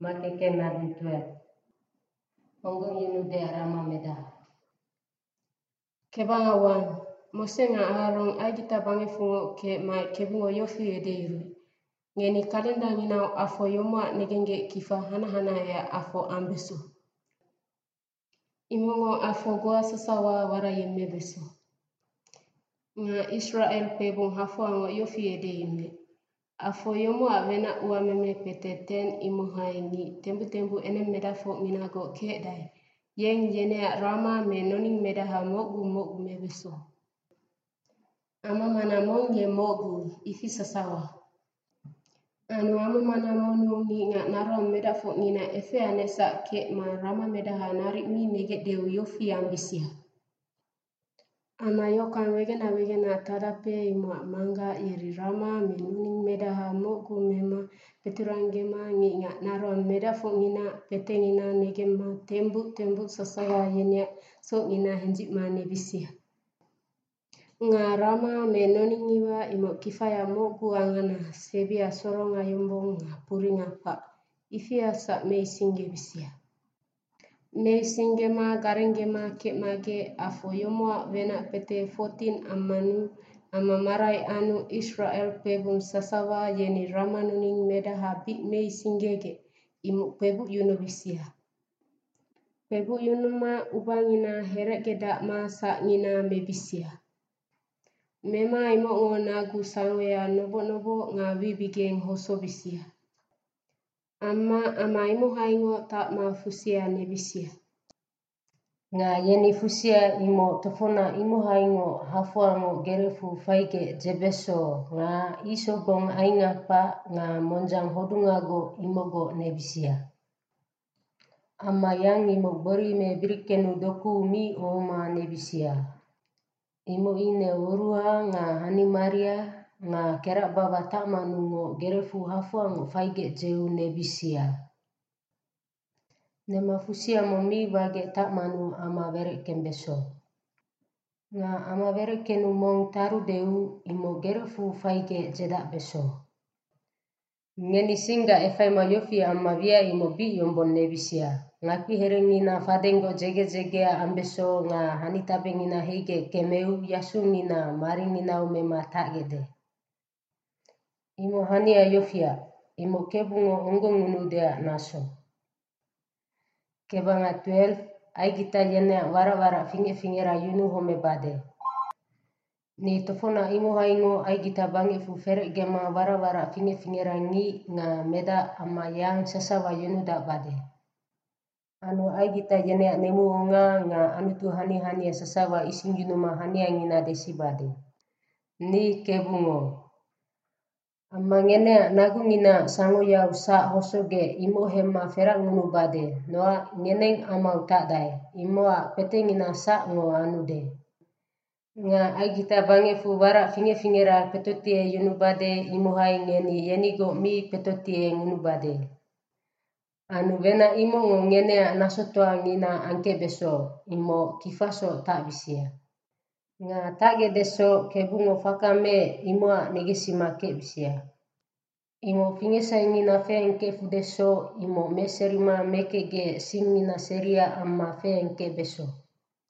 makeke nadutue. Ongo yunu de arama meda. Kebanga wan, mosenga arong agita bange fungo ke ma kebungo yofi edeiru. Ngeni kalenda ngina afo yomwa negenge kifa hana ya afo ambeso. Imongo afo goa sasawa wara yemme beso. Nga Israel pebung hafo ango yofi edeime. Afo yomwa vena uameme pete ten imuhai ni tembu enem medafo minago kedai. Yeng yenea rama me noning medaha mogu mebeso. Ama mana mong ye mogu ifi sasawa. Anu ama mana monu ni nga narom medafo nina efe anesa ke ma rama medaha nari mi nege deu yofi ambisia. Ama yokan wegena tadape ima manga iri rama me noning medaha mogu mema peturangema ngi nga narom medafo nina pete nina negema tembu sasawa yenya so nina henjik ma nebisia. Nga rama me noning iwa imo kifaya mogu angana sebia soronga yombong nga puringa pa ifia sa meisinge bisia. Meisinge ma garenge ma ke mage afo yomwa vena pete 14 amanu ama marai anu Israel pebum sasawa yeni rama noning medaha bit meisingege imo pebu yuno bisia. Pebu yuno ma ubangina heregeda ma sa ngina mebisia. Mema imo ngo nagu sangwea nobo nga wibigeng hoso bisia. Ama imo haingo tak ma fusia nebisia. Nga yeni fusia imo tofona imo haingo hafuango gerefu faige jebeso nga isogong ainga pa nga monjang hodungago imogo nebisia. Ama yang imo bori me birikenu doku mi oma nebisia. Imo ine urua nga hani maria nga kerak baba tak manungo gerefu hafuango faige jeu nebisia. Nema fusia momi bage tak manu ama verek kembeso. Nga ama verek kenu mong taru deu imo gerefu faige jedak beso. Ngeni singa efai ma yofi ama via imo bi yombon nebisia. Ngaki herengina fadengo jege ambeso nga hanitabe ngina heige kemeu yasu ngina mari ngina umema takgede. Imo hania yofia, imo kebungo ongo ngunudea naso. Kebanga 12, aigita yenea wara fingera yunu home bade. Ni tofona imo haingo aigita bange fu ferek gema wara fingera ngi nga meda ama yang sasawa yunu da bade. Anu aigita yenea nemu nga anutu hani sasawa ising yunu ma hania ngina desi bade. Ni kebungo. Ama ngenea nagu ngina sango ya usa hosoge imo hema ferak ngunu bade. Noa ngeneng ama utadai. Imoa pete ngina sa ngo anu de. Nga aigita bange fu wara fingera petotie yunu bade imo hai ngeni yenigo mi petotie ngunu bade. Anu vena imo ngo ngenea nasotoa ngina angke beso imo kifaso tak bisia. Nga tage deso kebungo fakame imoa negesi make bisia. Imo fingesa ngina fengke fudeso imo meserima mekege sing ngina seria ama fengke beso.